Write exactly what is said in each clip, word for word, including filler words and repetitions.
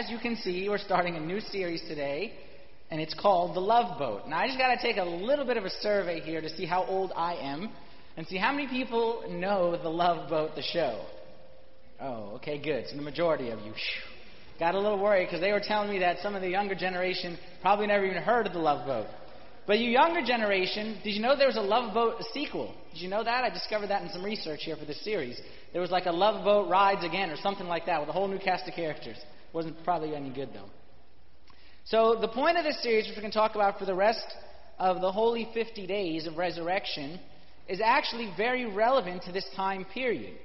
as you can see, we're starting a new series today, and it's called The Love Boat. Now, I just got to take a little bit of a survey here to see how old I am and see how many people know The Love Boat, the show. Oh, okay, good. So the majority of you. Whew. Got a little worried because they were telling me that some of the younger generation probably never even heard of The Love Boat. But you younger generation, did you know there was a Love Boat sequel? Did you know that? I discovered that in some research here for this series. There was like a Love Boat Rides Again or something like that with a whole new cast of characters. Wasn't probably any good, though. So the point of this series, which we can talk about for the rest of the holy fifty days of resurrection, is actually very relevant to this time period.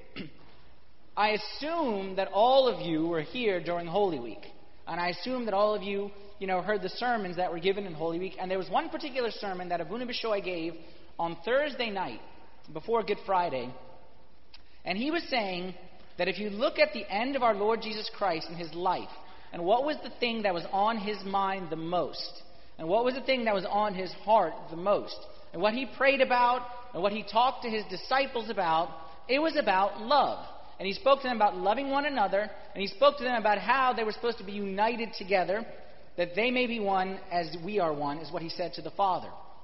I assume that all of you were here during Holy Week. And I assume that all of you, you know, heard the sermons that were given in Holy Week. And there was one particular sermon that Abuna Bishoy gave on Thursday night, before Good Friday. And he was saying that if you look at the end of our Lord Jesus Christ and his life, and what was the thing that was on his mind the most, and what was the thing that was on his heart the most, and what he prayed about, and what he talked to his disciples about, it was about love. And he spoke to them about loving one another, and he spoke to them about how they were supposed to be united together, that they may be one as we are one, is what he said to the Father.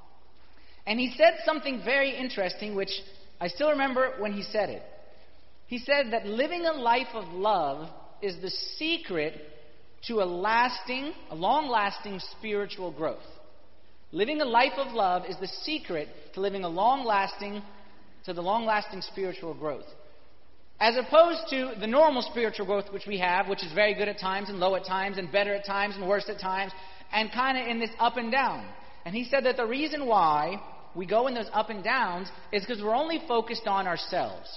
And he said something very interesting, which I still remember when he said it. He said that living a life of love is the secret to a lasting, a long-lasting spiritual growth. Living a life of love is the secret to living a long-lasting, to the long-lasting spiritual growth. As opposed to the normal spiritual growth which we have, which is very good at times and low at times and better at times and worse at times, and kind of in this up and down. And he said that the reason why we go in those up and downs is because we're only focused on ourselves.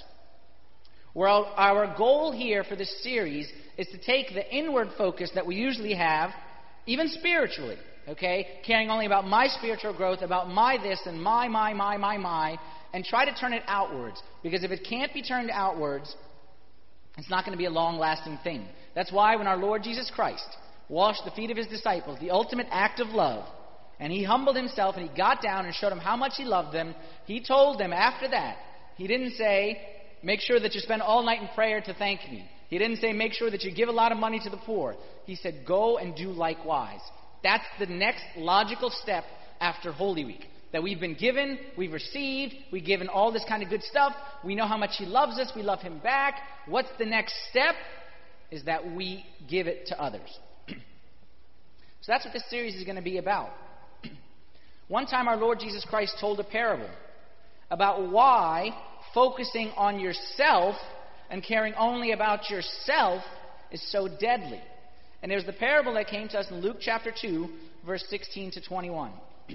Well, our goal here for this series is to take the inward focus that we usually have, even spiritually, okay, caring only about my spiritual growth, about my this and my, my, my, my, my, and try to turn it outwards. Because if it can't be turned outwards, it's not going to be a long-lasting thing. That's why when our Lord Jesus Christ washed the feet of his disciples, the ultimate act of love, and he humbled himself and he got down and showed them how much he loved them, he told them after that, he didn't say, make sure that you spend all night in prayer to thank me. He didn't say, make sure that you give a lot of money to the poor. He said, go and do likewise. That's the next logical step after Holy Week. That we've been given, we've received, we've given all this kind of good stuff. We know how much he loves us, we love him back. What's the next step? Is that we give it to others. So that's what this series is going to be about. One time our Lord Jesus Christ told a parable about why focusing on yourself and caring only about yourself is so deadly. And there's the parable that came to us in Luke chapter two, verse sixteen to twenty-one.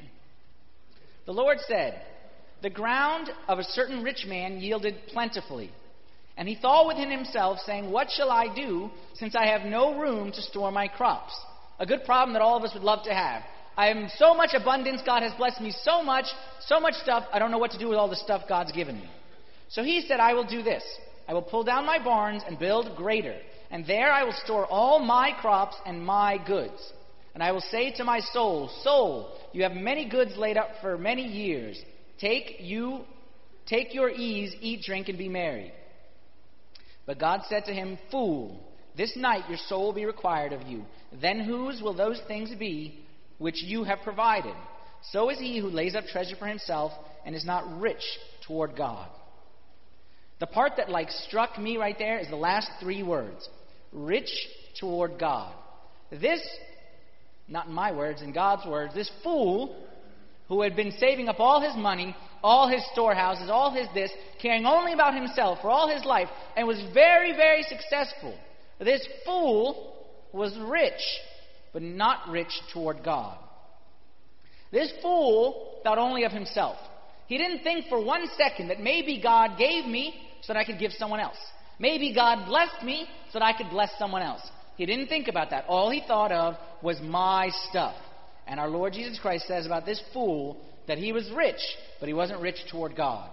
The Lord said, the ground of a certain rich man yielded plentifully. And he thought within himself, saying, what shall I do, since I have no room to store my crops? A good problem that all of us would love to have. I have so much abundance, God has blessed me so much, so much stuff, I don't know what to do with all the stuff God's given me. So he said, I will do this. I will pull down my barns and build greater, and there I will store all my crops and my goods. And I will say to my soul, soul, you have many goods laid up for many years. Take you, take your ease, eat, drink, and be merry. But God said to him, fool, this night your soul will be required of you. Then whose will those things be which you have provided? So is he who lays up treasure for himself and is not rich toward God. The part that like struck me right there is the last three words. Rich toward God. This, not in my words, in God's words, this fool who had been saving up all his money, all his storehouses, all his this, caring only about himself for all his life, and was very, very successful. This fool was rich, but not rich toward God. This fool thought only of himself. He didn't think for one second that maybe God gave me so that I could give someone else. Maybe God blessed me so that I could bless someone else. He didn't think about that. All he thought of was my stuff. And our Lord Jesus Christ says about this fool that he was rich, but he wasn't rich toward God.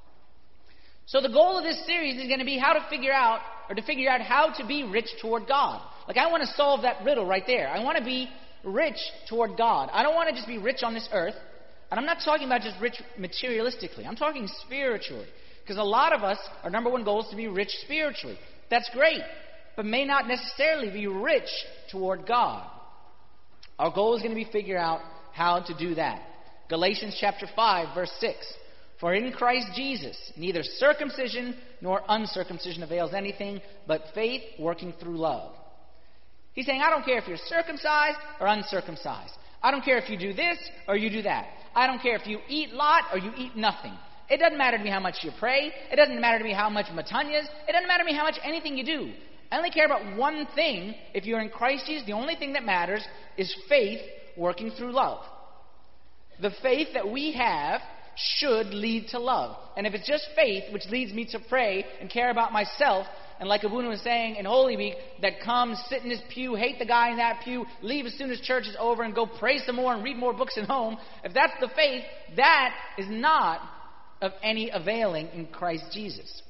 So the goal of this series is going to be how to figure out, or to figure out how to be rich toward God. Like, I want to solve that riddle right there. I want to be rich toward God. I don't want to just be rich on this earth. And I'm not talking about just rich materialistically. I'm talking spiritually. Because a lot of us, our number one goal is to be rich spiritually. That's great, but may not necessarily be rich toward God. Our goal is going to be figure out how to do that. Galatians chapter five, verse six. For in Christ Jesus, neither circumcision nor uncircumcision avails anything, but faith working through love. He's saying, I don't care if you're circumcised or uncircumcised. I don't care if you do this or you do that. I don't care if you eat lot or you eat nothing. It doesn't matter to me how much you pray. It doesn't matter to me how much matanyas. It doesn't matter to me how much anything you do. I only care about one thing. If you're in Christ Jesus, the only thing that matters is faith working through love. The faith that we have should lead to love. And if it's just faith, which leads me to pray and care about myself, and like Abuna was saying in Holy Week, that come, sit in his pew, hate the guy in that pew, leave as soon as church is over and go pray some more and read more books at home, if that's the faith, that is not of any availing in Christ Jesus.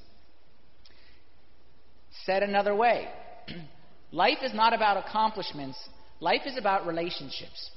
Said another way, life is not about accomplishments. Life is about relationships.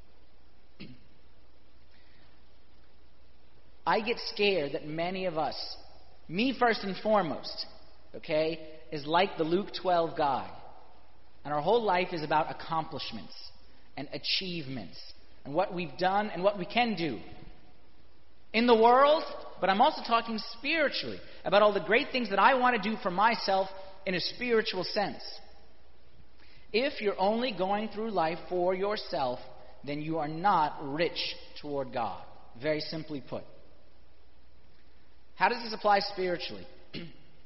I get scared that many of us, me first and foremost, okay, is like the Luke twelve guy. And our whole life is about accomplishments and achievements and what we've done and what we can do in the world, but I'm also talking spiritually about all the great things that I want to do for myself in a spiritual sense. If you're only going through life for yourself, then you are not rich toward God. Very simply put. How does this apply spiritually? uh,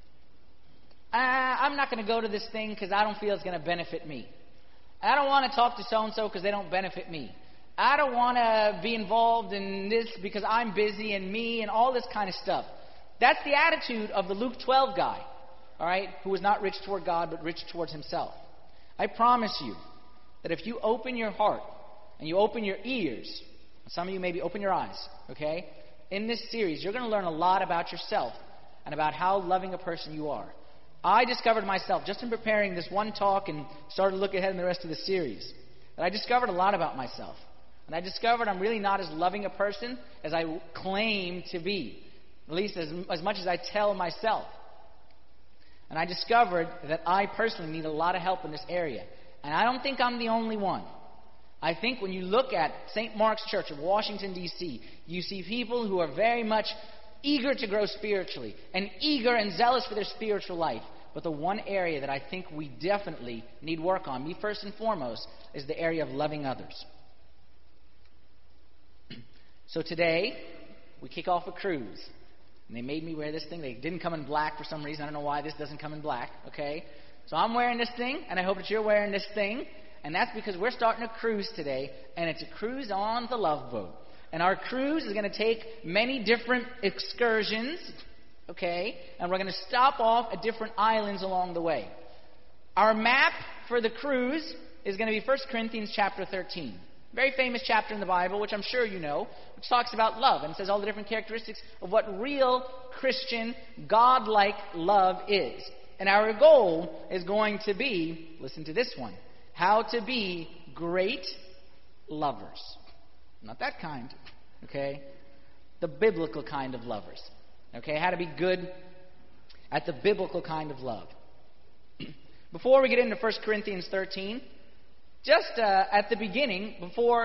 I'm not going to go to this thing because I don't feel it's going to benefit me. I don't want to talk to so-and-so because they don't benefit me. I don't want to be involved in this because I'm busy and me and all this kind of stuff. That's the attitude of the Luke twelve guy, all right, who was not rich toward God but rich towards himself. I promise you that if you open your heart and you open your ears, some of you maybe open your eyes, okay, in this series, you're going to learn a lot about yourself and about how loving a person you are. I discovered myself, just in preparing this one talk and started to look ahead in the rest of the series, that I discovered a lot about myself. And I discovered I'm really not as loving a person as I claim to be, at least as, as much as I tell myself. And I discovered that I personally need a lot of help in this area. And I don't think I'm the only one. I think when you look at Saint Mark's Church of Washington, D C, you see people who are very much eager to grow spiritually and eager and zealous for their spiritual life. But the one area that I think we definitely need work on, me first and foremost, is the area of loving others. So today, we kick off a cruise. And they made me wear this thing. They didn't come in black for some reason. I don't know why this doesn't come in black, okay? So I'm wearing this thing, and I hope that you're wearing this thing. And that's because we're starting a cruise today, and it's a cruise on the Love Boat. And our cruise is going to take many different excursions, okay? And we're going to stop off at different islands along the way. Our map for the cruise is going to be First Corinthians chapter thirteen. Very famous chapter in the Bible, which I'm sure you know, which talks about love and says all the different characteristics of what real Christian, God-like love is. And our goal is going to be, listen to this one, how to be great lovers. Not that kind, okay? The biblical kind of lovers. Okay, how to be good at the biblical kind of love. Before we get into First Corinthians thirteen, just uh, at the beginning, before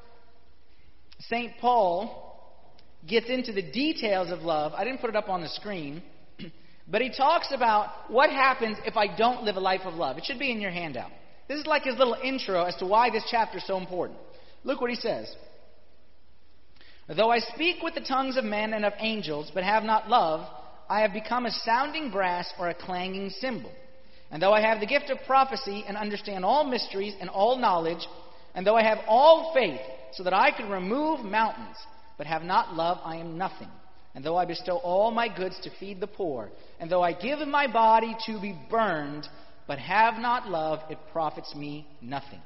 Saint Paul gets into the details of love, I didn't put it up on the screen, but he talks about what happens if I don't live a life of love. It should be in your handout. This is like his little intro as to why this chapter is so important. Look what he says. Though I speak with the tongues of men and of angels, but have not love, I have become a sounding brass or a clanging cymbal. And though I have the gift of prophecy and understand all mysteries and all knowledge, and though I have all faith so that I could remove mountains, but have not love, I am nothing. And though I bestow all my goods to feed the poor, and though I give my body to be burned, but have not love, it profits me nothing.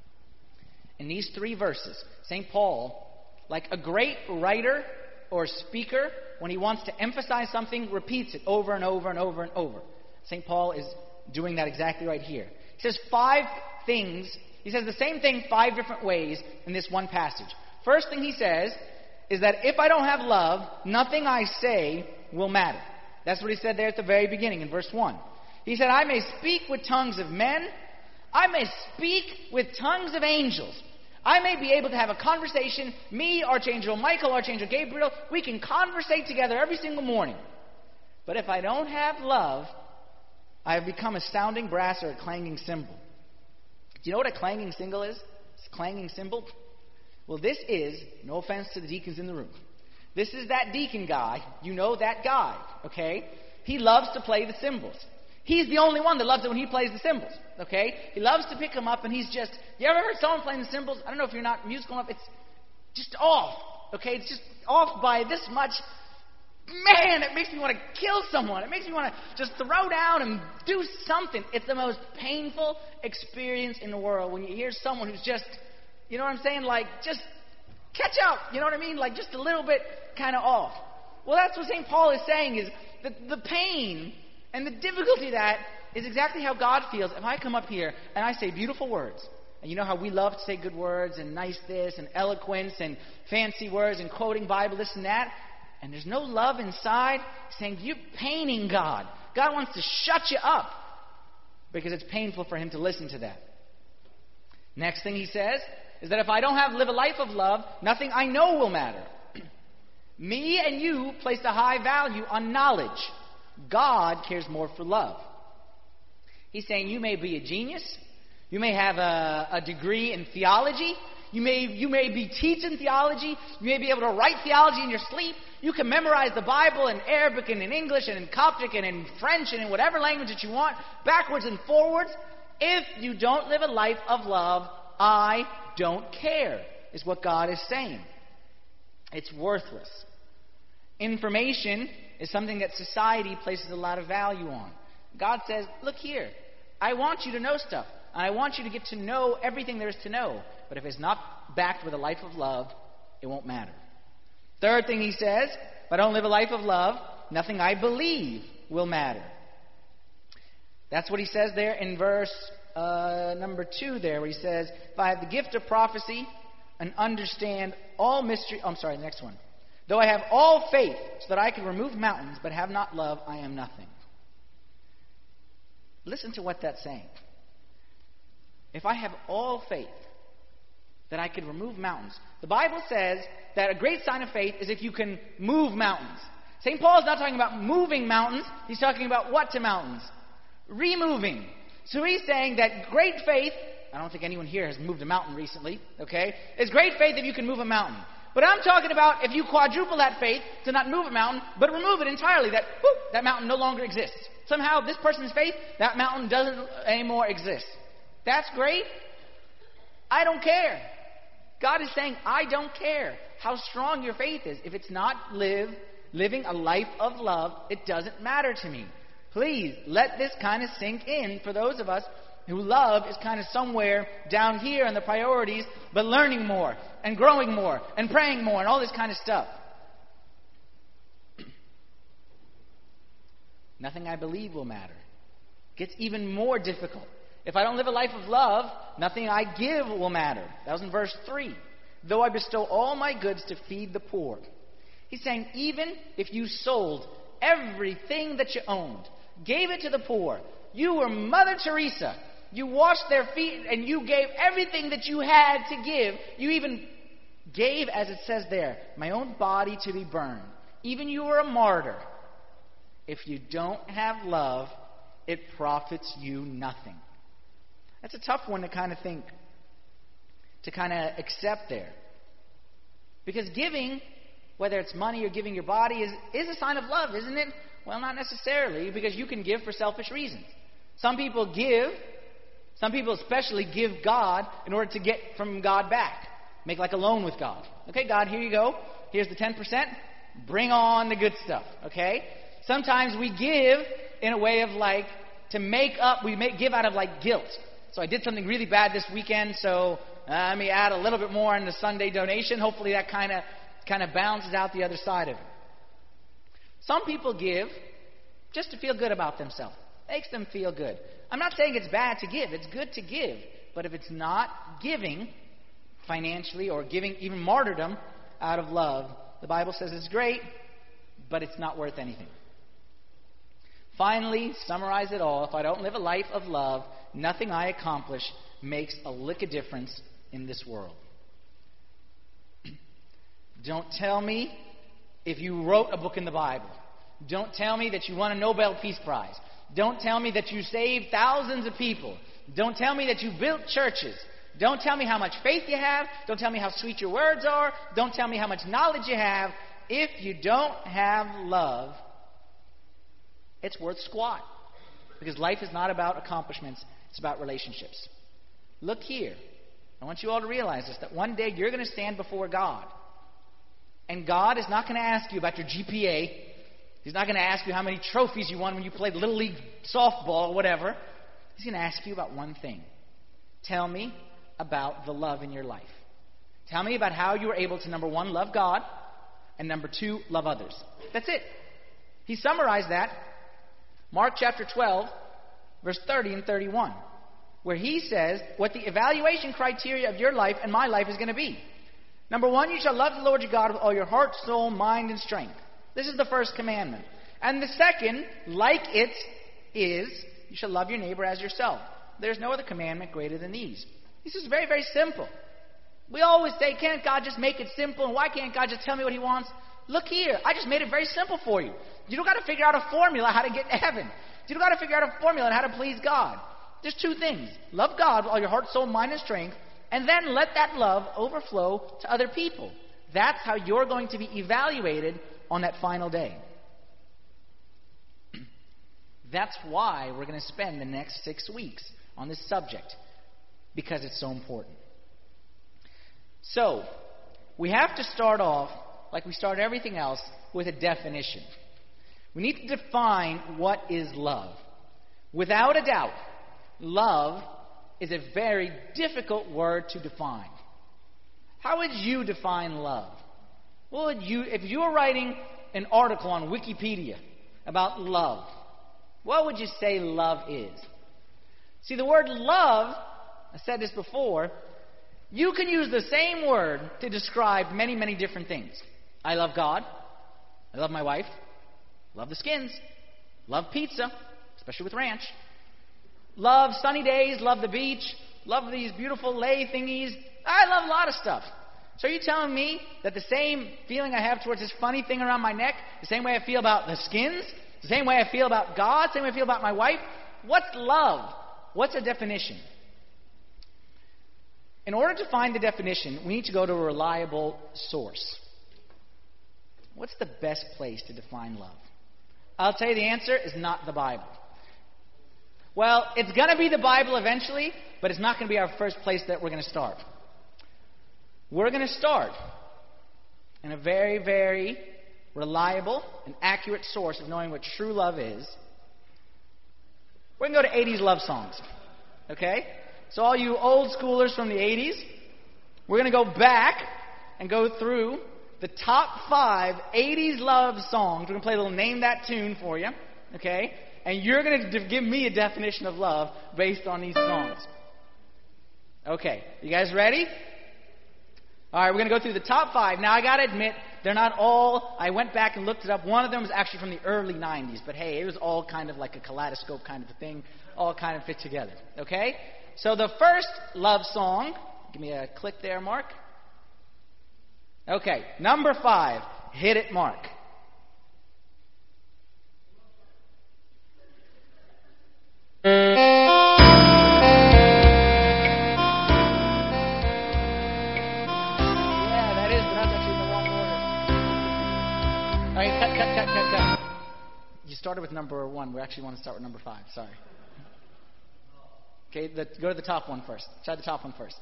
In these three verses, Saint Paul, like a great writer or speaker, when he wants to emphasize something, repeats it over and over and over and over. Saint Paul is doing that exactly right here. He says five things. He says the same thing five different ways in this one passage. First thing he says is that if I don't have love, nothing I say will matter. That's what he said there at the very beginning in verse one. He said, I may speak with tongues of men, I may speak with tongues of angels. I may be able to have a conversation. Me, Archangel Michael, Archangel Gabriel, we can conversate together every single morning. But if I don't have love, I have become a sounding brass or a clanging cymbal. Do you know what a clanging cymbal is? It's a clanging cymbal. Well, this is, no offense to the deacons in the room, this is that deacon guy. You know that guy, okay? He loves to play the cymbals. He's the only one that loves it when he plays the cymbals, okay? He loves to pick them up, and he's just, you ever heard someone playing the cymbals? I don't know if you're not musical enough. It's just off, okay? It's just off by this much. Man, it makes me want to kill someone. It makes me want to just throw down and do something. It's the most painful experience in the world when you hear someone who's just, you know what I'm saying? Like, just catch up. You know what I mean? Like, just a little bit kind of off. Well, that's what Saint Paul is saying, is that the pain and the difficulty of that is exactly how God feels. If I come up here and I say beautiful words, and you know how we love to say good words and nice this and eloquence and fancy words and quoting Bible, this and that, and there's no love inside, saying you're paining God. God wants to shut you up because it's painful for him to listen to that. Next thing he says is that if I don't have live a life of love, nothing I know will matter. Me and you place a high value on knowledge. God cares more for love. He's saying you may be a genius. You may have a, a degree in theology. You may, you may be teaching theology. You may be able to write theology in your sleep. You can memorize the Bible in Arabic and in English and in Coptic and in French and in whatever language that you want, backwards and forwards. If you don't live a life of love, I don't care, is what God is saying. It's worthless. Information is something that society places a lot of value on. God says, look here, I want you to know stuff. And I want you to get to know everything there is to know. But if it's not backed with a life of love, it won't matter. Third thing he says, if I don't live a life of love, nothing I believe will matter. That's what he says there in verse uh, number two there, where he says, if I have the gift of prophecy and understand all mystery... Oh, I'm sorry, the next one. Though I have all faith so that I can remove mountains, but have not love, I am nothing. Listen to what that's saying. If I have all faith that I can remove mountains. The Bible says that a great sign of faith is if you can move mountains. Saint Paul is not talking about moving mountains. He's talking about what to mountains? Removing. So he's saying that great faith, I don't think anyone here has moved a mountain recently, okay? It's great faith if you can move a mountain. But I'm talking about if you quadruple that faith to not move a mountain, but remove it entirely, that whoop, that mountain no longer exists. Somehow this person's faith, that mountain doesn't anymore exist. That's great. I don't care. God is saying, I don't care how strong your faith is. If it's not live, living a life of love, it doesn't matter to me. Please, let this kind of sink in for those of us who love is kind of somewhere down here in the priorities, but learning more and growing more and praying more and all this kind of stuff. Nothing I believe will matter. It gets even more difficult. If I don't live a life of love, nothing I give will matter. That was in verse three. Though I bestow all my goods to feed the poor. He's saying even if you sold everything that you owned, gave it to the poor, you were Mother Teresa, you washed their feet and you gave everything that you had to give. You even gave, as it says there, my own body to be burned. Even you were a martyr. If you don't have love, it profits you nothing. That's a tough one to kind of think, to kind of accept there. Because giving, whether it's money or giving your body, is, is a sign of love, isn't it? Well, not necessarily, because you can give for selfish reasons. Some people give, some people especially give God in order to get from God back. Make like a loan with God. Okay, God, here you go. Here's the ten percent. Bring on the good stuff. Okay? Sometimes we give in a way of like, to make up, we make, give out of like guilt. So I did something really bad this weekend, so uh, let me add a little bit more in the Sunday donation. Hopefully that kind of kind of balances out the other side of it. Some people give just to feel good about themselves. Makes them feel good. I'm not saying it's bad to give. It's good to give. But if it's not giving financially or giving even martyrdom out of love, the Bible says it's great, but it's not worth anything. Finally, summarize it all. If I don't live a life of love, nothing I accomplish makes a lick of difference in this world. Don't tell me if you wrote a book in the Bible. Don't tell me that you won a Nobel Peace Prize. Don't tell me that you saved thousands of people. Don't tell me that you built churches. Don't tell me how much faith you have. Don't tell me how sweet your words are. Don't tell me how much knowledge you have. If you don't have love, it's worth squat. Because life is not about accomplishments. It's about relationships. Look here. I want you all to realize this, that one day you're going to stand before God. And God is not going to ask you about your G P A. He's not going to ask you how many trophies you won when you played Little League softball or whatever. He's going to ask you about one thing. Tell me about the love in your life. Tell me about how you were able to, number one, love God, and number two, love others. That's it. He summarized that. Mark chapter twelve, verse thirty and thirty-one, where he says what the evaluation criteria of your life and my life is going to be. Number one, you shall love the Lord your God with all your heart, soul, mind, and strength. This is the first commandment. And the second, like it, is you shall love your neighbor as yourself. There's no other commandment greater than these. This is very, very simple. We always say, can't God just make it simple? And why can't God just tell me what he wants? Look here. I just made it very simple for you. You don't got to figure out a formula how to get to heaven. You don't got to figure out a formula on how to please God. There's two things. Love God with all your heart, soul, mind, and strength. And then let that love overflow to other people. That's how you're going to be evaluated on that final day. That's why we're going to spend the next six weeks on this subject. Because it's so important. So, we have to start off, like we start everything else, with a definition. We need to define what is love. Without a doubt, love is a very difficult word to define. How would you define love? What would you, if you were writing an article on Wikipedia about love, what would you say love is? See, the word love, I said this before, you can use the same word to describe many, many different things. I love God. I love my wife. Love the Skins. Love pizza, especially with ranch. Love sunny days. Love the beach. Love these beautiful lay thingies. I love a lot of stuff. So are you telling me that the same feeling I have towards this funny thing around my neck, the same way I feel about the Skins, the same way I feel about God, the same way I feel about my wife? What's love? What's a definition? In order to find the definition, we need to go to a reliable source. What's the best place to define love? I'll tell you the answer is not the Bible. Well, it's going to be the Bible eventually, but it's not going to be our first place that we're going to start. We're going to start in a very, very reliable and accurate source of knowing what true love is. We're going to go to eighties love songs. Okay? So all you old schoolers from the eighties, we're going to go back and go through the top five eighties love songs. We're going to play a little Name That Tune for you. Okay? And you're going to give me a definition of love based on these songs. Okay. You guys ready? All right, we're going to go through the top five. Now, I got to admit, they're not all. I went back and looked it up. One of them was actually from the early nineties. But hey, it was all kind of like a kaleidoscope kind of a thing. All kind of fit together. Okay? So the first love song, give me a click there, Mark. Okay, number five, Hit It, Mark. Yeah, that is, but that's actually in the wrong order. All right, cut, cut, cut, cut, cut. You started with number one. We actually want to start with number five. Sorry. Okay, the, go to the top one first. Try the top one first.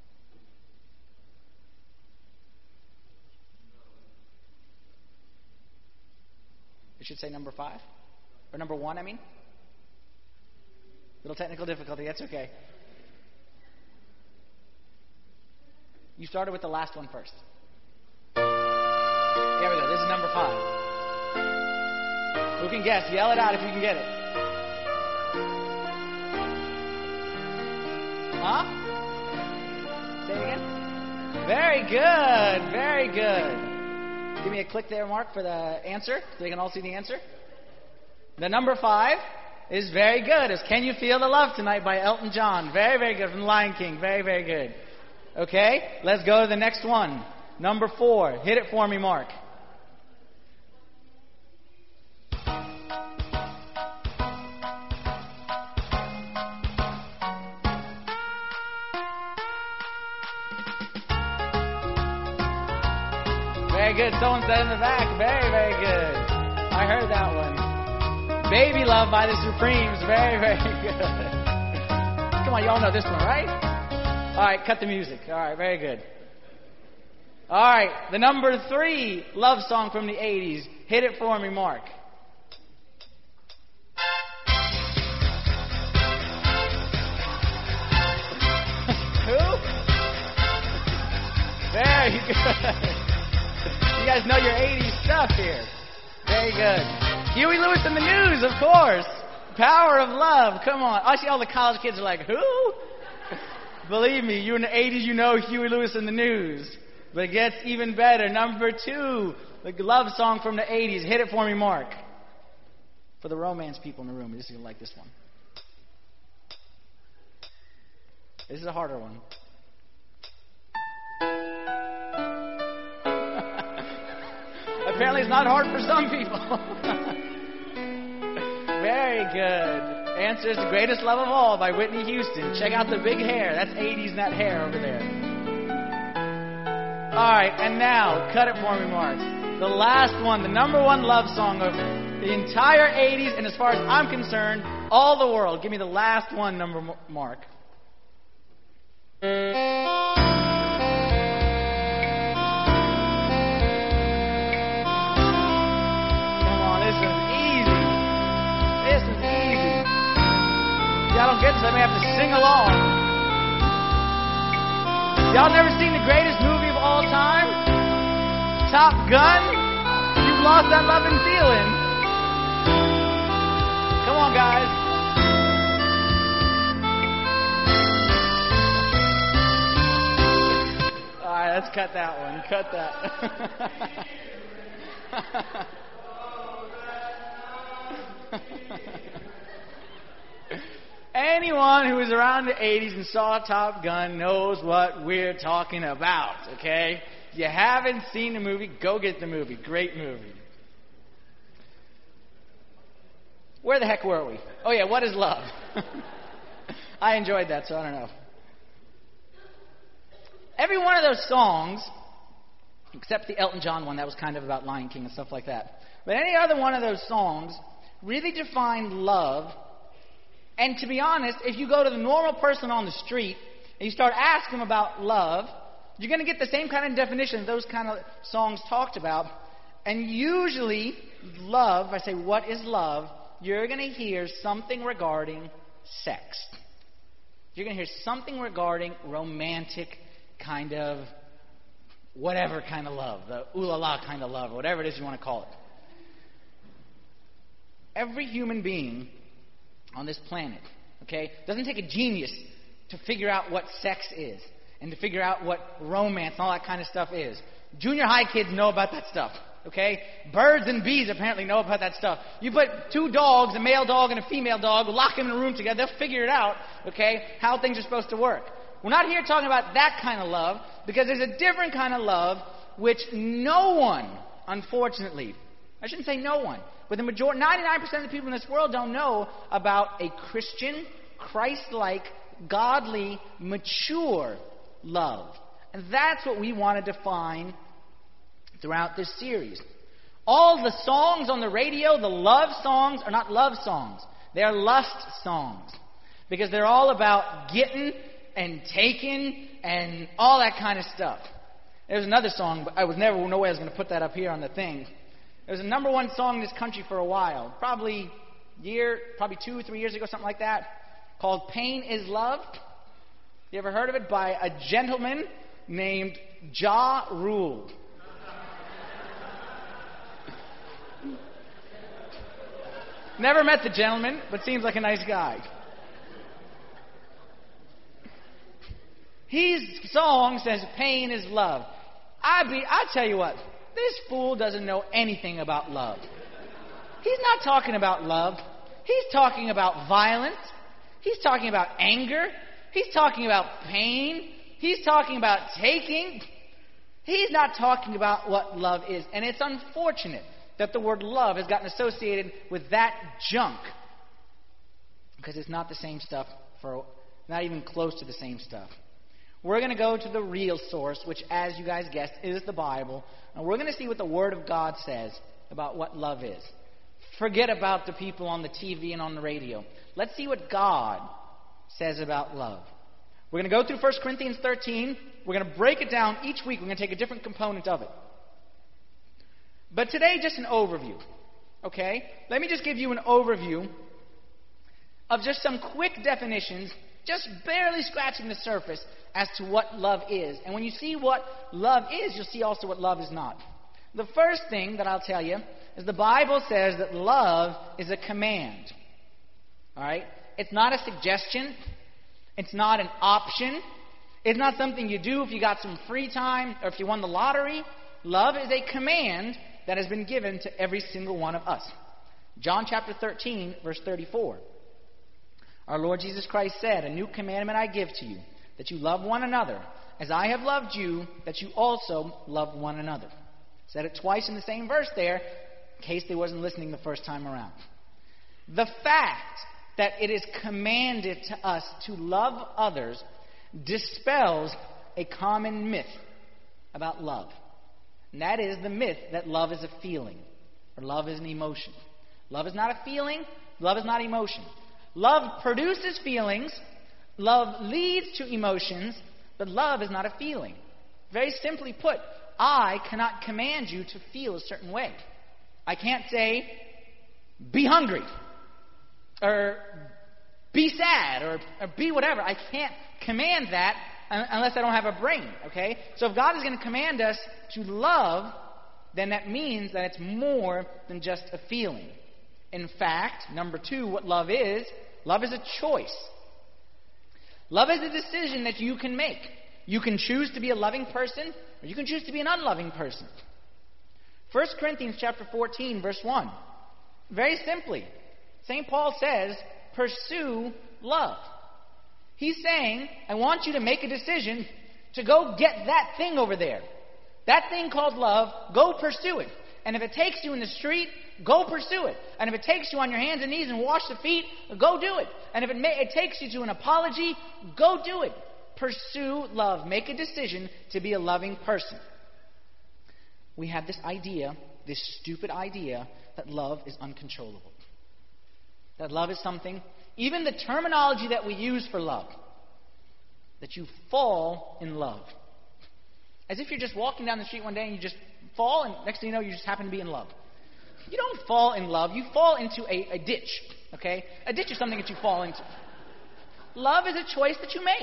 It should say number five. Or number one, I mean. Little technical difficulty. That's okay. You started with the last one first. There we go. This is number five. Who can guess? Yell it out if you can get it. Huh? Say it again. Very good. Very good. Give me a click there, Mark, for the answer, so they can all see the answer. The number five is very good. It's Can You Feel the Love Tonight by Elton John. Very, very good. From The Lion King. Very, very good. Okay, let's go to the next one. Number four. Hit it for me, Mark. Very good. Someone said in the back. Very, very good. I heard that one. Baby Love by the Supremes. Very, very good. Come on, y'all know this one, right? All right, cut the music. All right, very good. All right, the number three love song from the eighties. Hit it for me, Mark. Who? Very good. You guys know your eighties stuff here. Very good. Huey Lewis and the News, of course. Power of Love. Come on. I see all the college kids are like, who? Believe me, you in the eighties, you know Huey Lewis and the News. But it gets even better. Number two, the love song from the eighties. Hit it for me, Mark. For the romance people in the room, this is going to like this one. This is a harder one. Apparently it's not hard for some people. Very good. Answer is The Greatest Love of All by Whitney Houston. Check out the big hair. That's eighties, that hair over there. All right, and now, cut it for me, Mark. The last one, the number one love song of the entire eighties, and as far as I'm concerned, all the world. Give me the last one, number Mark. Y'all don't get this, I may have to sing along. Y'all never seen the greatest movie of all time? Top Gun? You've lost that love and feeling. Come on, guys. All right, let's cut that one. Cut that. Anyone who was around the eighties and saw Top Gun knows what we're talking about, okay? If you haven't seen the movie, go get the movie. Great movie. Where the heck were we? Oh, yeah, what is love? I enjoyed that, so I don't know. Every one of those songs, except the Elton John one, that was kind of about Lion King and stuff like that. But any other one of those songs really defined love. And to be honest, if you go to the normal person on the street and you start asking them about love, you're going to get the same kind of definition those kind of songs talked about. And usually, love, if I say, what is love, you're going to hear something regarding sex. You're going to hear something regarding romantic kind of, whatever kind of love, the ooh la la kind of love, or whatever it is you want to call it. Every human being on this planet, okay, doesn't take a genius to figure out what sex is and to figure out what romance and all that kind of stuff is. Junior high kids know about that stuff, okay? Birds and bees apparently know about that stuff. You put two dogs, a male dog and a female dog, lock them in a room together, they'll figure it out, okay, how things are supposed to work. We're not here talking about that kind of love because there's a different kind of love which no one, unfortunately, I shouldn't say no one, but the majority, ninety-nine percent of the people in this world don't know about a Christian, Christ-like, godly, mature love. And that's what we want to define throughout this series. All the songs on the radio, the love songs, are not love songs. They are lust songs. Because they're all about getting and taking and all that kind of stuff. There's another song, but I was never, no way I was going to put that up here on the thing. It was a number one song in this country for a while. Probably year, probably two, three years ago, something like that. Called Pain is Love. You ever heard of it? By a gentleman named Ja Rule. Never met the gentleman, but seems like a nice guy. His song says pain is love. I be I tell you what, this fool doesn't know anything about love. He's not talking about love. He's talking about violence. He's talking about anger. He's talking about pain. He's talking about taking. He's not talking about what love is. And it's unfortunate that the word love has gotten associated with that junk. Because it's not the same stuff, for not even close to the same stuff. We're going to go to the real source, which, as you guys guessed, is the Bible. And we're going to see what the Word of God says about what love is. Forget about the people on the T V and on the radio. Let's see what God says about love. We're going to go through First Corinthians thirteen. We're going to break it down each week. We're going to take a different component of it. But today, just an overview. Okay? Let me just give you an overview of just some quick definitions, just barely scratching the surface as to what love is. And when you see what love is, you'll see also what love is not. The first thing that I'll tell you is the Bible says that love is a command. All right? It's not a suggestion. It's not an option. It's not something you do if you got some free time or if you won the lottery. Love is a command that has been given to every single one of us. John chapter thirteen, verse thirty-four. Our Lord Jesus Christ said, "A new commandment I give to you, that you love one another, as I have loved you, that you also love one another." Said it twice in the same verse there, in case they wasn't listening the first time around. The fact that it is commanded to us to love others dispels a common myth about love. And that is the myth that love is a feeling, or love is an emotion. Love is not a feeling, love is not emotion. Love produces feelings, love leads to emotions, but love is not a feeling. Very simply put, I cannot command you to feel a certain way. I can't say, be hungry, or be sad, or, or be whatever. I can't command that unless I don't have a brain, okay? So if God is going to command us to love, then that means that it's more than just a feeling. In fact, number two, what love is, love is a choice. Love is a decision that you can make. You can choose to be a loving person, or you can choose to be an unloving person. First Corinthians chapter fourteen, verse one. Very simply, Saint Paul says, pursue love. He's saying, I want you to make a decision to go get that thing over there. That thing called love, go pursue it. And if it takes you in the street, go pursue it. And if it takes you on your hands and knees and wash the feet, go do it. And if it, may, it takes you to an apology, go do it. Pursue love. Make a decision to be a loving person. We have this idea, this stupid idea, that love is uncontrollable. That love is something, even the terminology that we use for love, that you fall in love. As if you're just walking down the street one day and you just fall, and next thing you know, you just happen to be in love. You don't fall in love. You fall into a, a ditch, okay? A ditch is something that you fall into. Love is a choice that you make.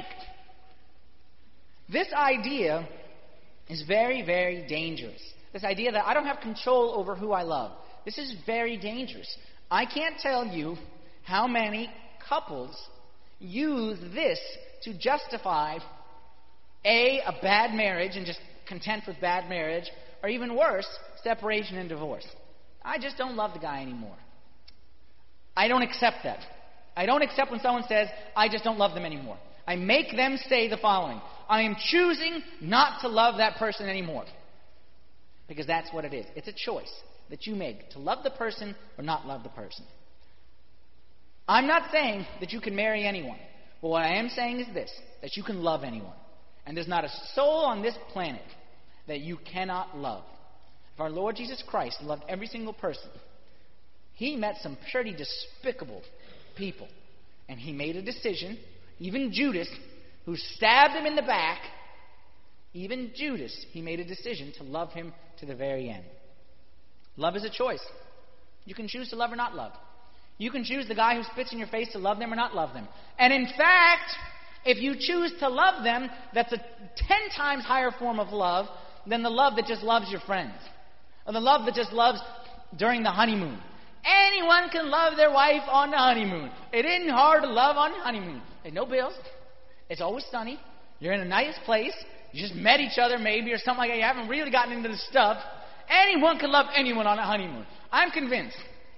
This idea is very, very dangerous. This idea that I don't have control over who I love. This is very dangerous. I can't tell you how many couples use this to justify A, a bad marriage and just content with bad marriage, or even worse, separation and divorce. I just don't love the guy anymore. I don't accept that. I don't accept when someone says, I just don't love them anymore. I make them say the following: I am choosing not to love that person anymore. Because that's what it is. It's a choice that you make, to love the person or not love the person. I'm not saying that you can marry anyone. But what I am saying is this, that you can love anyone. And there's not a soul on this planet that you cannot love. If our Lord Jesus Christ loved every single person, He met some pretty despicable people. And He made a decision, even Judas, who stabbed Him in the back, even Judas, He made a decision to love Him to the very end. Love is a choice. You can choose to love or not love. You can choose the guy who spits in your face to love them or not love them. And in fact, if you choose to love them, that's a ten times higher form of love than the love that just loves your friends. Or the love that just loves during the honeymoon. Anyone can love their wife on the honeymoon. It isn't hard to love on the honeymoon. There's no bills. It's always sunny. You're in a nice place. You just met each other maybe or something like that. You haven't really gotten into the stuff. Anyone can love anyone on a honeymoon. I'm convinced.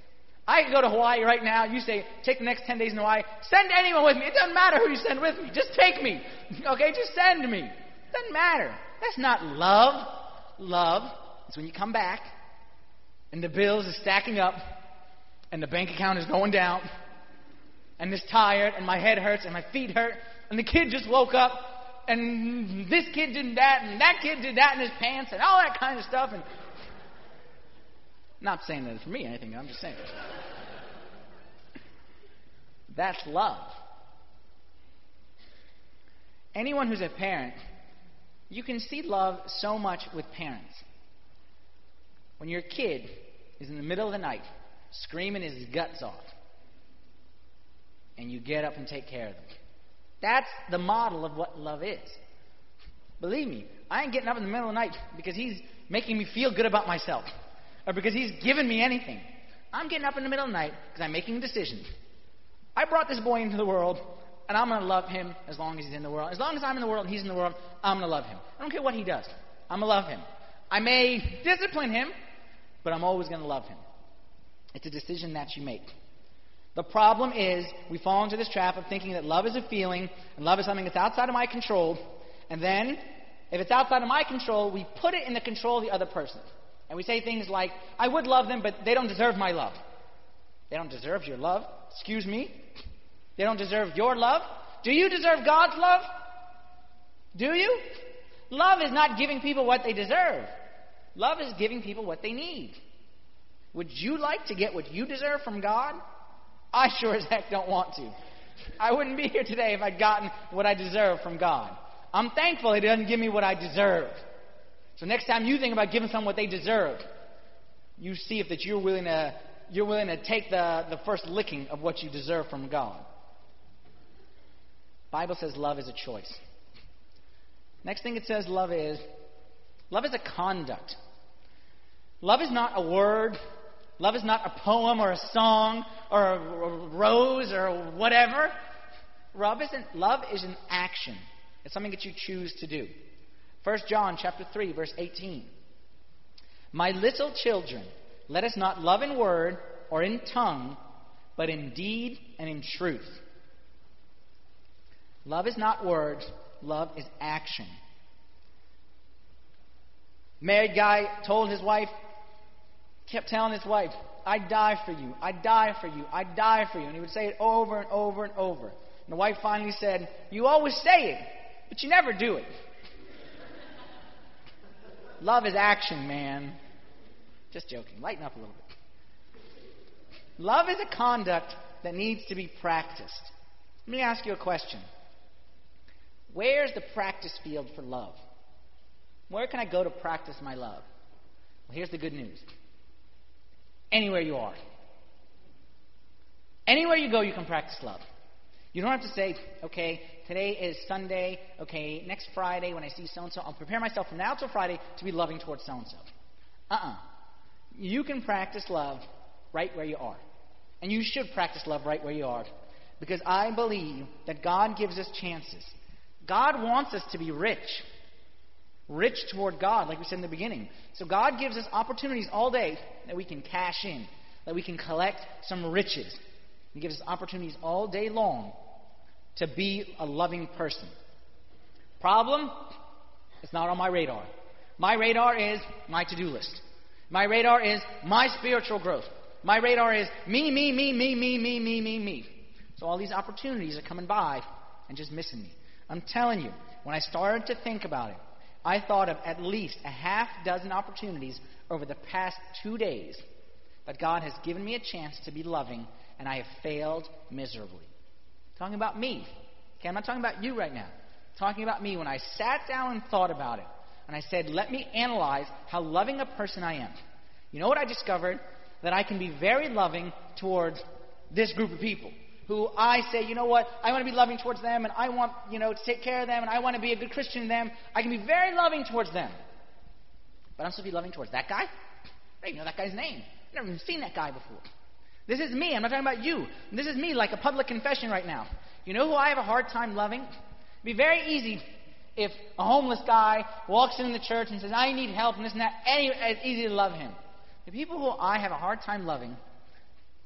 I could go to Hawaii right now. You say, take the next ten days in Hawaii. Send anyone with me. It doesn't matter who you send with me. Just take me. Okay, just send me. It doesn't matter. That's not love. Love is when you come back and the bills are stacking up and the bank account is going down and it's tired and my head hurts and my feet hurt and the kid just woke up and this kid did that and that kid did that in his pants and all that kind of stuff. And not saying that it's for me or anything. I'm just saying. That's love. Anyone who's a parent, you can see love so much with parents. When your kid is in the middle of the night screaming his guts off and you get up and take care of them. That's the model of what love is. Believe me, I ain't getting up in the middle of the night because he's making me feel good about myself or because he's given me anything. I'm getting up in the middle of the night because I'm making a decision. I brought this boy into the world, and I'm going to love him as long as he's in the world. As long as I'm in the world and he's in the world, I'm going to love him. I don't care what he does. I'm going to love him. I may discipline him, but I'm always going to love him. It's a decision that you make. The problem is we fall into this trap of thinking that love is a feeling and love is something that's outside of my control. And then, if it's outside of my control, we put it in the control of the other person. And we say things like, I would love them, but they don't deserve my love. They don't deserve your love. Excuse me? They don't deserve your love? Do you deserve God's love? Do you? Love is not giving people what they deserve. Love is giving people what they need. Would you like to get what you deserve from God? I sure as heck don't want to. I wouldn't be here today if I'd gotten what I deserve from God. I'm thankful He doesn't give me what I deserve. So next time you think about giving someone what they deserve, you see if that you're willing to you're willing to take the, the first licking of what you deserve from God. The Bible says love is a choice. Next thing it says love is, love is a conduct. Love is not a word. Love is not a poem or a song or a, a rose or whatever. Love isn't, love is an action. It's something that you choose to do. First John chapter three, verse eighteen. My little children, let us not love in word or in tongue, but in deed and in truth. Love is not words. Love is action. Married guy told his wife, kept telling his wife, I'd die for you, I'd die for you, I'd die for you. And he would say it over and over and over. And the wife finally said, you always say it, but you never do it. Love is action, man. Just joking. Lighten up a little bit. Love is a conduct that needs to be practiced. Let me ask you a question. Where's the practice field for love? Where can I go to practice my love? Well, here's the good news. Anywhere you are. Anywhere you go, you can practice love. You don't have to say, okay, today is Sunday, okay, next Friday when I see so-and-so, I'll prepare myself from now till Friday to be loving towards so-and-so. Uh-uh. You can practice love right where you are. And you should practice love right where you are. Because I believe that God gives us chances. God wants us to be rich. Rich toward God, like we said in the beginning. So God gives us opportunities all day that we can cash in, that we can collect some riches. He gives us opportunities all day long to be a loving person. Problem? It's not on my radar. My radar is my to-do list. My radar is my spiritual growth. My radar is me, me, me, me, me, me, me, me, me. So all these opportunities are coming by and just missing me. I'm telling you, when I started to think about it, I thought of at least a half dozen opportunities over the past two days that God has given me a chance to be loving, and I have failed miserably. I'm talking about me. Okay, I'm not talking about you right now. I'm talking about me when I sat down and thought about it. And I said, let me analyze how loving a person I am. You know what I discovered? That I can be very loving towards this group of people who I say, you know what, I want to be loving towards them, and I want, you know, to take care of them, and I want to be a good Christian to them. I can be very loving towards them. But I'm supposed to be loving towards that guy? I don't even know that guy's name. I've never even seen that guy before. This is me. I'm not talking about you. This is me, like a public confession right now. You know who I have a hard time loving? It'd be very easy if a homeless guy walks in the church and says, I need help and this and that. Any, it's easy to love him. The people who I have a hard time loving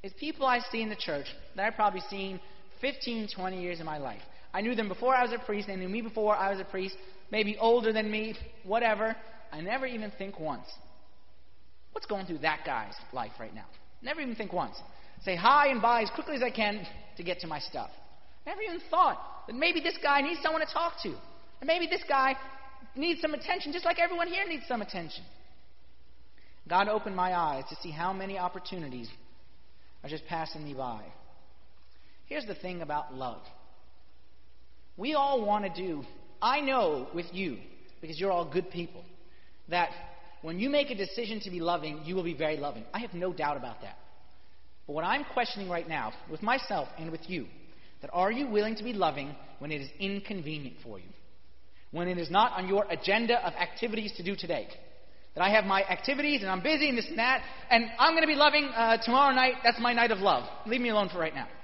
is people I see in the church that I've probably seen fifteen, twenty years in my life. I knew them before I was a priest. They knew me before I was a priest. Maybe older than me, whatever. I never even think once, what's going through that guy's life right now? Never even think once. Say hi and bye as quickly as I can to get to my stuff. Never even thought that maybe this guy needs someone to talk to. And maybe this guy needs some attention, just like everyone here needs some attention. God opened my eyes to see how many opportunities are just passing me by. Here's the thing about love. We all want to do, I know with you, because you're all good people, that when you make a decision to be loving, you will be very loving. I have no doubt about that. But what I'm questioning right now, with myself and with you, that are you willing to be loving when it is inconvenient for you? When it is not on your agenda of activities to do today? That I have my activities and I'm busy and this and that, and I'm going to be loving uh, tomorrow night. That's my night of love. Leave me alone for right now.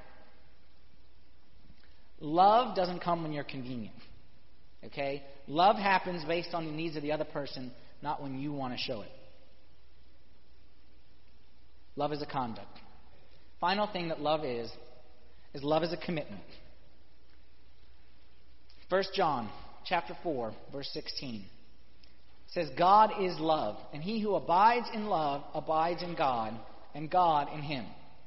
Love doesn't come when you're convenient. Okay? Love happens based on the needs of the other person, not when you want to show it. Love is a conduct. Final thing that love is, is love is a commitment. First John chapter four, verse sixteen. Says, God is love, and he who abides in love abides in God, and God in him.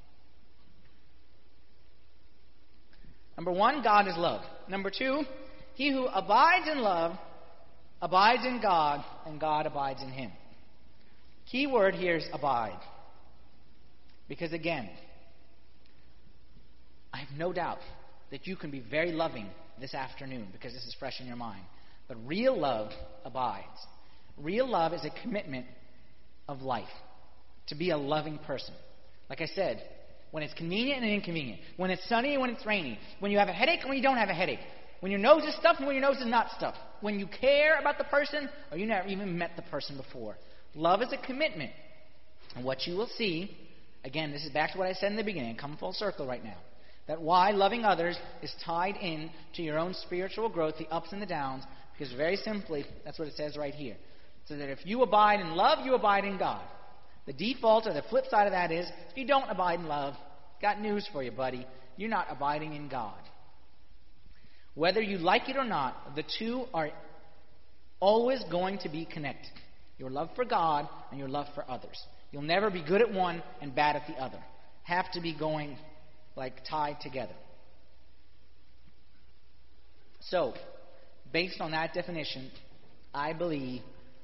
Number one, God is love. Number two, he who abides in love abides in God, and God abides in him. Key word here is abide. Because again, I have no doubt that you can be very loving this afternoon because this is fresh in your mind. But real love abides. Real love is a commitment of life, to be a loving person. Like I said, when it's convenient and inconvenient, when it's sunny and when it's rainy, when you have a headache and when you don't have a headache, when your nose is stuffed and when your nose is not stuffed, when you care about the person or you never even met the person before. Love is a commitment. And what you will see, again, this is back to what I said in the beginning, come full circle right now, that why loving others is tied in to your own spiritual growth, the ups and the downs, because very simply, that's what it says right here. So that if you abide in love, you abide in God. The default or the flip side of that is, if you don't abide in love, got news for you, buddy. You're not abiding in God. Whether you like it or not, the two are always going to be connected. Your love for God and your love for others. You'll never be good at one and bad at the other. Have to be going like tied together. So, based on that definition, I believe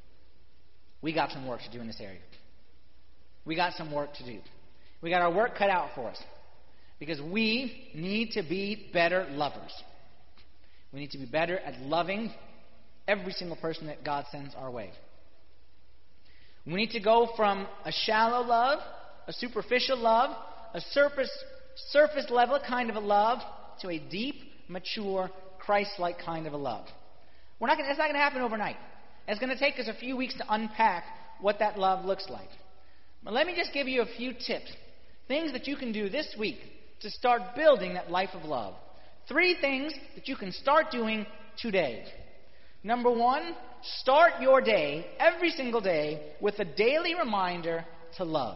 we got some work to do in this area. We got some work to do. We got our work cut out for us. Because we need to be better lovers. We need to be better at loving every single person that God sends our way. We need to go from a shallow love, a superficial love, a surface, surface level kind of a love, to a deep, mature, Christ-like kind of a love. We're not gonna, it's not going to happen overnight. It's going to take us a few weeks to unpack what that love looks like. But let me just give you a few tips. Things that you can do this week to start building that life of love. Three things that you can start doing today. Number one, start your day, every single day, with a daily reminder to love.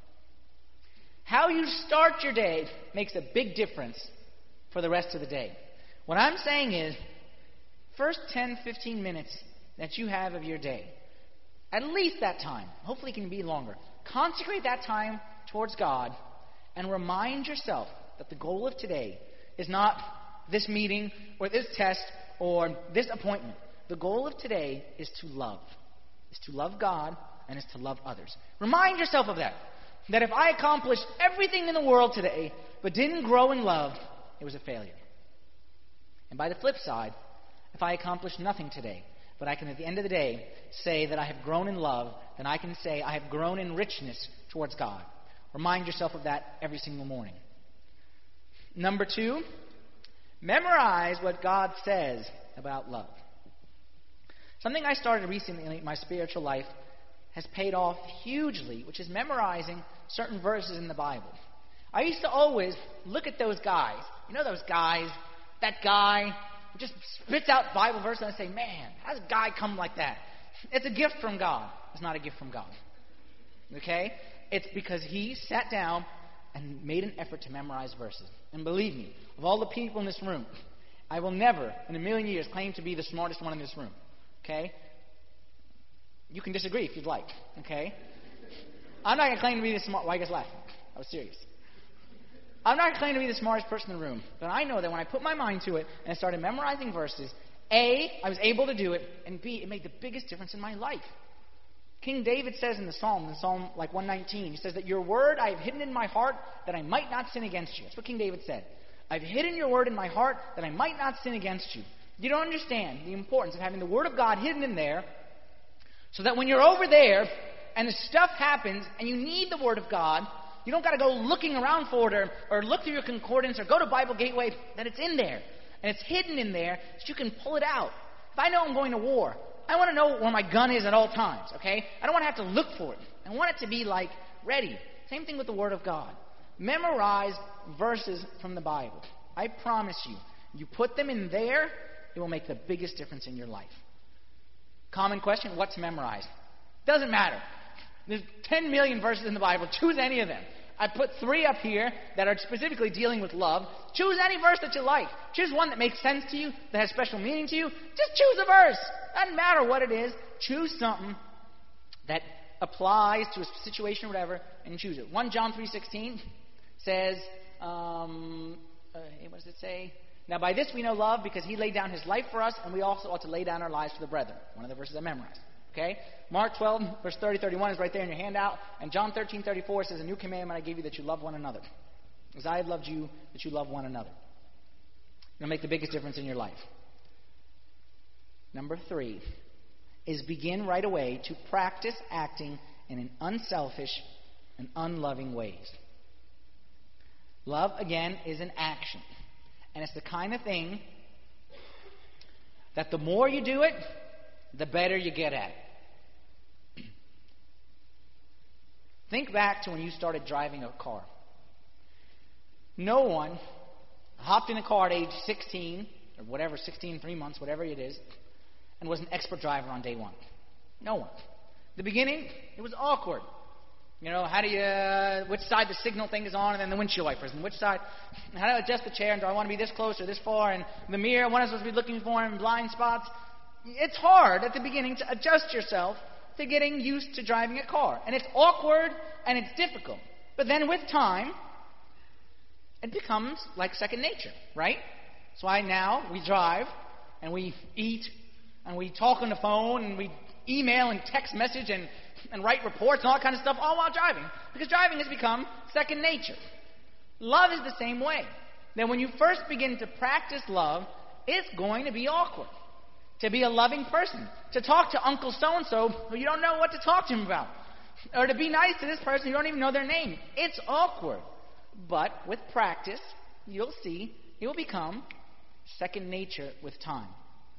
How you start your day makes a big difference for the rest of the day. What I'm saying is, first ten, fifteen minutes that you have of your day, at least that time, hopefully it can be longer, consecrate that time towards God and remind yourself that the goal of today is not this meeting or this test or this appointment. The goal of today is to love. Is to love God and is to love others. Remind yourself of that. That if I accomplished everything in the world today but didn't grow in love, it was a failure. And by the flip side, if I accomplished nothing today, but I can at the end of the day say that I have grown in love, then I can say I have grown in richness towards God. Remind yourself of that every single morning. Number two, memorize what God says about love. Something I started recently in my spiritual life has paid off hugely, which is memorizing certain verses in the Bible. I used to always look at those guys. You know those guys? That guy who just spits out Bible verses and I say, man, how does a guy come like that? It's a gift from God. It's not a gift from God. Okay? It's because he sat down and made an effort to memorize verses. And believe me, of all the people in this room, I will never in a million years claim to be the smartest one in this room. Okay? You can disagree if you'd like. Okay? I'm not going to claim to be the smart... Why are you guys laughing? I was serious. I'm not going to claim to be the smartest person in the room, but I know that when I put my mind to it and I started memorizing verses, A, I was able to do it, and B, it made the biggest difference in my life. King David says in the Psalm, in Psalm like one nineteen, he says that your word I have hidden in my heart that I might not sin against you. That's what King David said. I've hidden your word in my heart that I might not sin against you. You don't understand the importance of having the word of God hidden in there so that when you're over there and the stuff happens and you need the word of God, you don't got to go looking around for it or, or look through your concordance or go to Bible Gateway, that it's in there. And it's hidden in there so you can pull it out. If I know I'm going to war, I want to know where my gun is at all times, okay? I don't want to have to look for it. I want it to be, like, ready. Same thing with the Word of God. Memorize verses from the Bible. I promise you, you put them in there, it will make the biggest difference in your life. Common question, what's memorized? Doesn't matter. There's ten million verses in the Bible. Choose any of them. I put three up here that are specifically dealing with love. Choose any verse that you like. Choose one that makes sense to you, that has special meaning to you. Just choose a verse. Doesn't matter what it is. Choose something that applies to a situation or whatever, and choose it. First John three sixteen says, um, uh, what does it say? Now by this we know love, because he laid down his life for us, and we also ought to lay down our lives for the brethren. One of the verses I memorized. Okay? Mark twelve, verse thirty, thirty-one is right there in your handout. And John thirteen, thirty-four says, a new commandment I give you, that you love one another. As I have loved you, that you love one another. It'll make the biggest difference in your life. Number three is begin right away to practice acting in an unselfish and unloving ways. Love, again, is an action. And it's the kind of thing that the more you do it, the better you get at it. Think back to when you started driving a car. No one hopped in a car at age sixteen, or whatever, sixteen, three months, whatever it is, and was an expert driver on day one. No one. The beginning, it was awkward. You know, how do you, uh, which side the signal thing is on, and then the windshield wipers, and which side, how do I adjust the chair, and do I want to be this close or this far, and the mirror, what am I supposed to be looking for, and blind spots. It's hard at the beginning to adjust yourself to getting used to driving a car. And it's awkward and it's difficult. But then with time, it becomes like second nature, right? That's why now we drive and we eat and we talk on the phone and we email and text message and, and write reports and all that kind of stuff all while driving. Because driving has become second nature. Love is the same way. Then when you first begin to practice love, it's going to be awkward. To be a loving person. To talk to Uncle So-and-so who you don't know what to talk to him about. Or to be nice to this person you don't even know their name. It's awkward. But with practice, you'll see it will become second nature with time.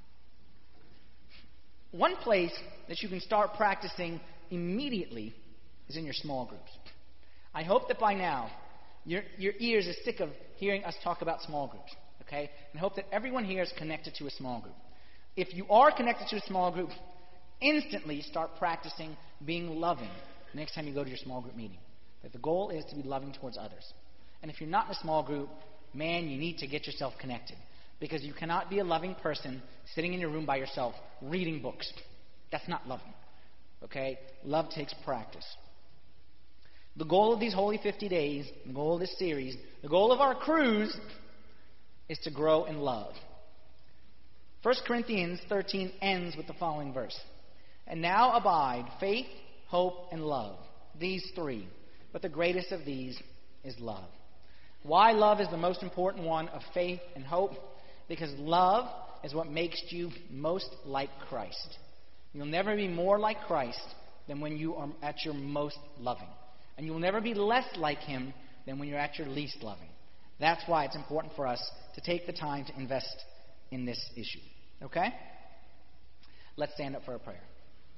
One place that you can start practicing immediately is in your small groups. I hope that by now your, your ears are sick of hearing us talk about small groups. Okay? And I hope that everyone here is connected to a small group. If you are connected to a small group, instantly start practicing being loving next time you go to your small group meeting. But the goal is to be loving towards others. And if you're not in a small group, man, you need to get yourself connected. Because you cannot be a loving person sitting in your room by yourself reading books. That's not loving. Okay? Love takes practice. The goal of these Holy fifty days, the goal of this series, the goal of our cruise is to grow in love. First Corinthians thirteen ends with the following verse. And now abide faith, hope, and love. These three. But the greatest of these is love. Why love is the most important one of faith and hope? Because love is what makes you most like Christ. You'll never be more like Christ than when you are at your most loving. And you will never be less like Him than when you're at your least loving. That's why it's important for us to take the time to invest in this issue. Okay? Let's stand up for a prayer.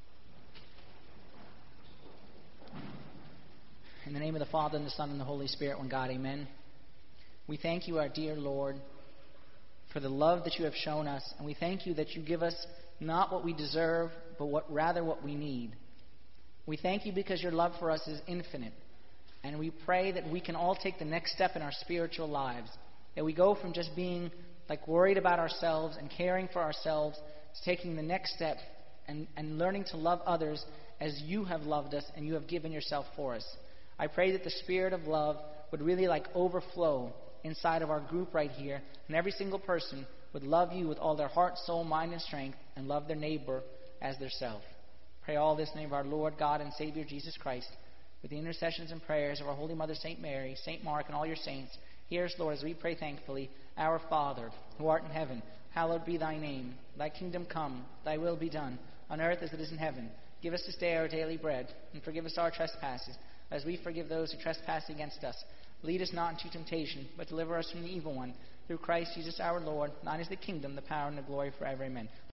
In the name of the Father, and the Son, and the Holy Spirit, one God, amen. We thank you, our dear Lord, for the love that you have shown us. And we thank you that you give us not what we deserve, but what rather what we need. We thank you because your love for us is infinite. And we pray that we can all take the next step in our spiritual lives. That we go from just being like worried about ourselves and caring for ourselves to taking the next step and, and learning to love others as you have loved us and you have given yourself for us. I pray that the spirit of love would really like overflow inside of our group right here, and every single person would love you with all their heart, soul, mind, and strength, and love their neighbor as their self. Pray all this in the name of our Lord God and Savior Jesus Christ, with the intercessions and prayers of our Holy Mother Saint Mary, Saint Mark, and all your saints. Hear us, Lord, as we pray thankfully. Our Father, who art in heaven, hallowed be thy name. Thy kingdom come, thy will be done, on earth as it is in heaven. Give us this day our daily bread, and forgive us our trespasses, as we forgive those who trespass against us. Lead us not into temptation, but deliver us from the evil one. Through Christ Jesus our Lord, thine is the kingdom, the power, and the glory forever. Amen.